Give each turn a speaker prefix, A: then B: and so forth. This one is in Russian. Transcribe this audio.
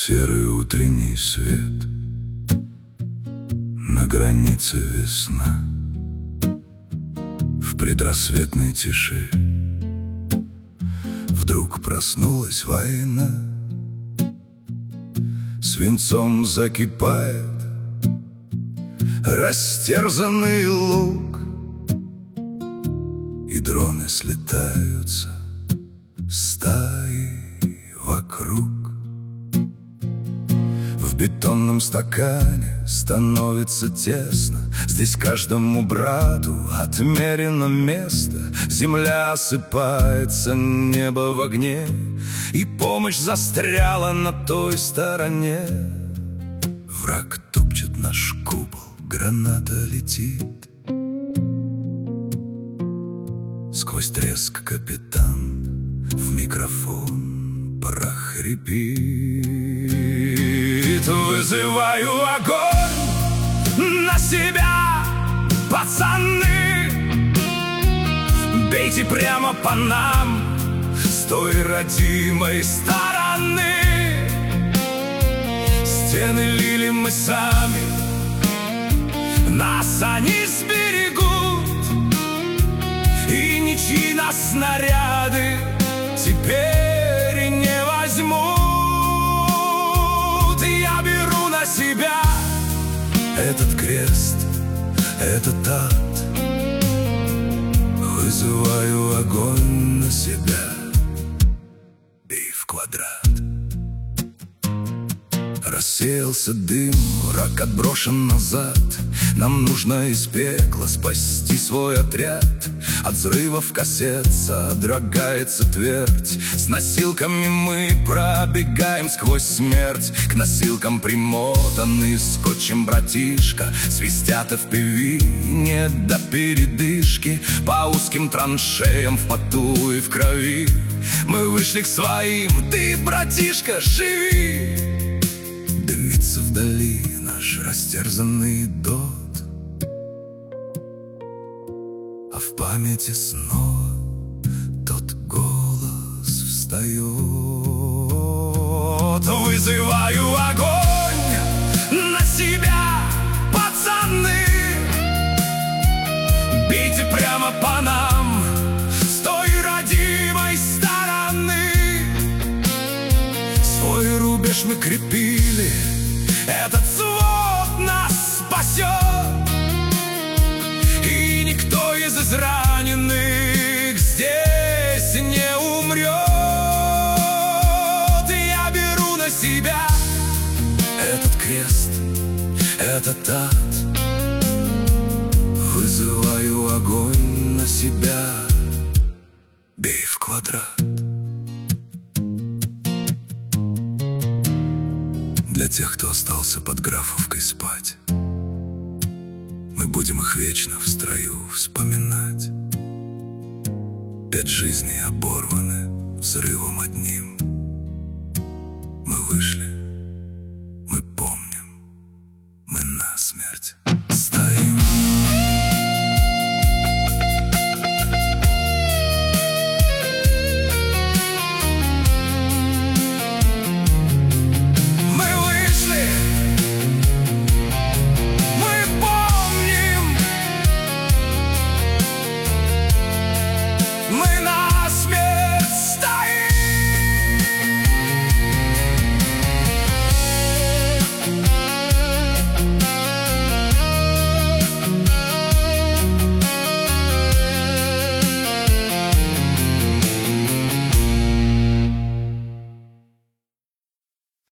A: Серый утренний свет, на границе весна. В предрассветной тиши вдруг проснулась война. Свинцом закипает растерзанный луг, и дроны слетаются стаей вокруг. В бетонном стакане становится тесно. Здесь каждому брату отмерено место. Земля осыпается, небо в огне, и помощь застряла на той стороне. Враг топчет наш купол, граната летит. Сквозь треск капитан в микрофон прохрипит: вызываю огонь на себя, пацаны. Бейте прямо по нам с той родимой стороны. Стены лили мы сами, нас они сберегут, и ничьи нас снаряды теперь не возьмут. Я беру на себя этот крест, этот ад. Вызываю огонь на себя, бей в квадрат. Рассеялся дым, враг отброшен назад. Нам нужно из пекла спасти свой отряд. От взрывов кассет содрогается твердь. С носилками мы пробегаем сквозь смерть. К носилкам примотанный скотчем братишка. Свистят FPV, нет до передышки. По узким траншеям в поту и в крови мы вышли к своим, ты, братишка, живи. Дымится вдали наш растерзанный дот, а в памяти снова тот голос встает. Вызываю огонь на себя, пацаны. Бейте прямо по нам с той родимой стороны. Свой рубеж мы крепили, этот свод нас спасет, и никто из израненных здесь не умрет. Я беру на себя этот крест, этот ад. Вызываю огонь на себя, бей в квадрат. Для тех, кто остался под Графовкой спать, мы будем их вечно в строю вспоминать. 5 жизней оборваны взрывом одним.